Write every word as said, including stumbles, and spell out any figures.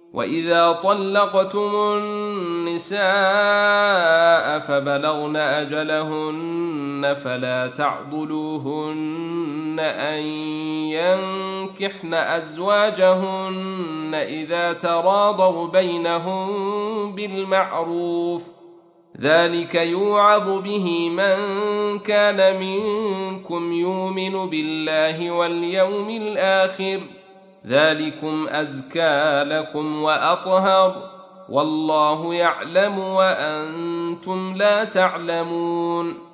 وإذا طلقتم النساء فبلغن أجلهن فلا تعضلوهن أن ينكحن أزواجهن إذا تراضوا بينهم بالمعروف، ذلك يوعظ به من كان منكم يؤمن بالله واليوم الآخر، ذلكم أزكى لكم وأطهر، والله يعلم وأنتم لا تعلمون.